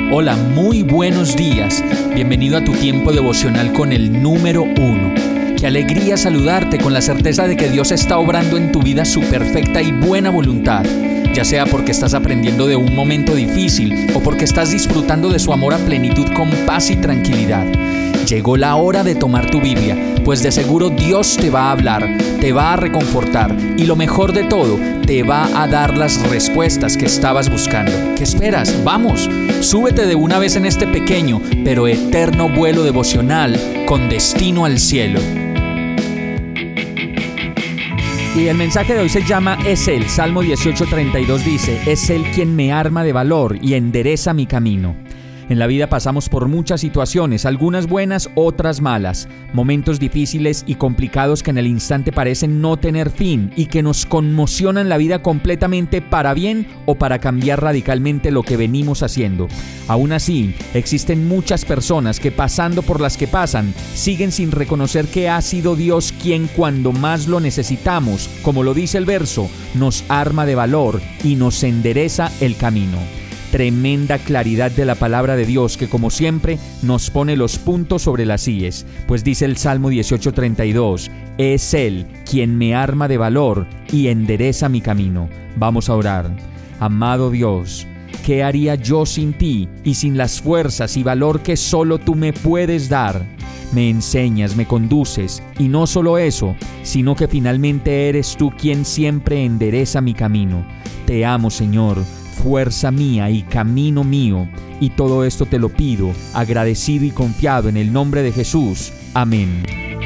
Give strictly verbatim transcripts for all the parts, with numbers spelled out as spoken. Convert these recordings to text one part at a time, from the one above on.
Hola, muy buenos días. Bienvenido a tu tiempo devocional con el número uno. Qué alegría saludarte con la certeza de que Dios está obrando en tu vida su perfecta y buena voluntad. Ya sea porque estás aprendiendo de un momento difícil o porque estás disfrutando de su amor a plenitud con paz y tranquilidad. Llegó la hora de tomar tu Biblia, pues de seguro Dios te va a hablar, te va a reconfortar y lo mejor de todo, te va a dar las respuestas que estabas buscando. ¿Qué esperas? ¡Vamos! Súbete de una vez en este pequeño pero eterno vuelo devocional con destino al cielo. Y el mensaje de hoy se llama Es Él. Salmo dieciocho treinta y dos dice: Es Él quien me arma de valor y endereza mi camino. En la vida pasamos por muchas situaciones, algunas buenas, otras malas, momentos difíciles y complicados que en el instante parecen no tener fin y que nos conmocionan la vida completamente para bien o para cambiar radicalmente lo que venimos haciendo. Aún así, existen muchas personas que pasando por las que pasan, siguen sin reconocer que ha sido Dios quien cuando más lo necesitamos, como lo dice el verso, nos arma de valor y nos endereza el camino. Tremenda claridad de la palabra de Dios que, como siempre, nos pone los puntos sobre las íes, pues dice el Salmo dieciocho treinta y dos: Es Él quien me arma de valor y endereza mi camino. Vamos a orar. Amado Dios, ¿qué haría yo sin ti y sin las fuerzas y valor que solo tú me puedes dar? Me enseñas, me conduces, y no solo eso, sino que finalmente eres tú quien siempre endereza mi camino. Te amo, Señor, fuerza mía y camino mío, y todo esto te lo pido, agradecido y confiado en el nombre de Jesús. Amén.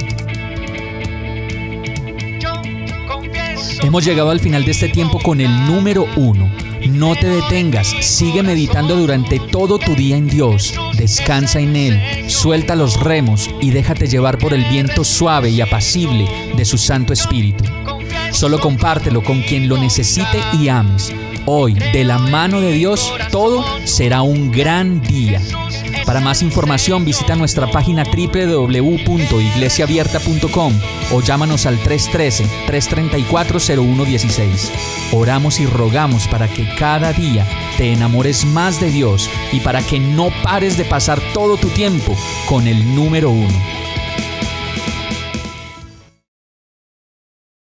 Hemos llegado al final de este tiempo con el número uno. No te detengas, sigue meditando durante todo tu día en Dios, descansa en Él, suelta los remos y déjate llevar por el viento suave y apacible de su Santo Espíritu. Solo compártelo con quien lo necesite y ames. Hoy, de la mano de Dios, todo será un gran día. Para más información, visita nuestra página doble u doble u doble u punto iglesia abierta punto com o llámanos al tres uno tres, tres tres cuatro, cero uno uno seis. Oramos y rogamos para que cada día te enamores más de Dios y para que no pares de pasar todo tu tiempo con el número uno.